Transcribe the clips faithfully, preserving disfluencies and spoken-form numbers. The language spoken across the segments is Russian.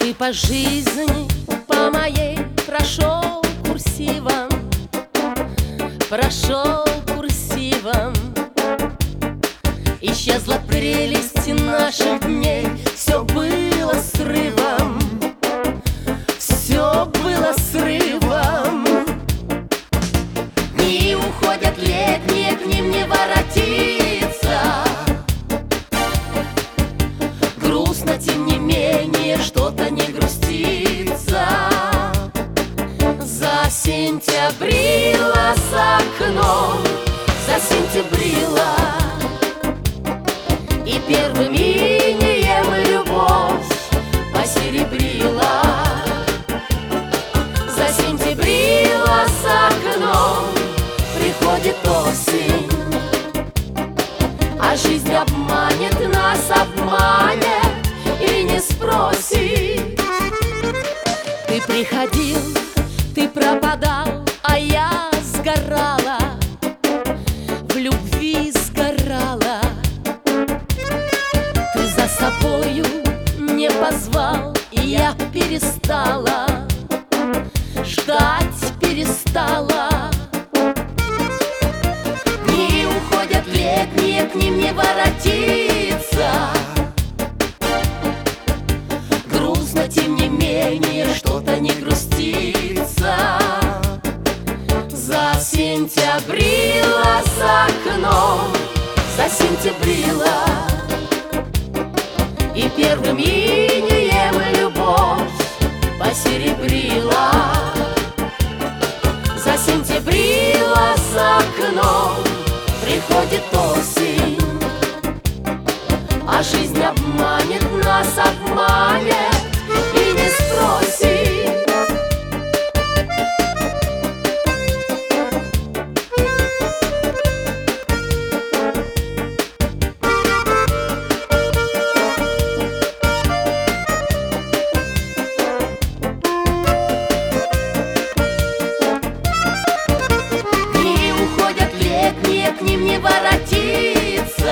Ты по жизни, по моей, прошел курсивом, прошел курсивом. Исчезла прелесть наших дней, все было срывом, все было срывом. Дни уходят летние, к ним не воротиться. Грустно, тем не менее, что-то не грустится. Засентябрила за окном, засентябрила, и первым инеем любовь посеребрила. Засентябрила за окном, приходит осень, а жизнь обманет нас, обманет и не спросит. Ты приходил, ты пропадал, а я сгорала, в любви сгорала. Ты за собою не позвал, и я перестала, ждать перестала. Дни уходят летние, к ним не воротиться. Грустно, тем не менее, что-то не грустится. Засентябрила за окном, засентябрила, и первым инеем любовь посеребрила. Засентябрила за окном, приходит осень, а жизнь обманет нас, обманет и не спросит. Дни уходят летние, к ним не воротиться.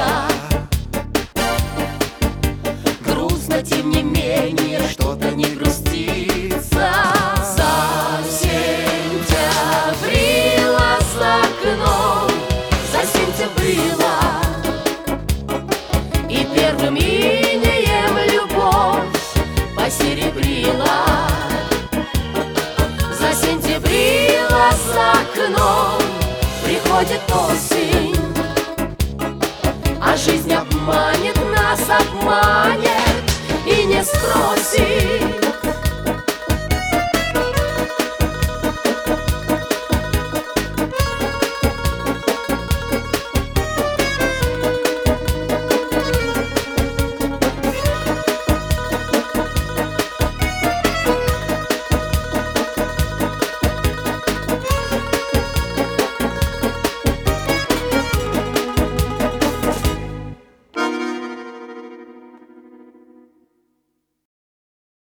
Грустно, тем не менее, что-то не грустится. Засентябрила за окном, засентябрила, и первым инеем любовь посеребрила. Засентябрила за окном, приходит осень, а жизнь обманет нас, обманет и не спросит.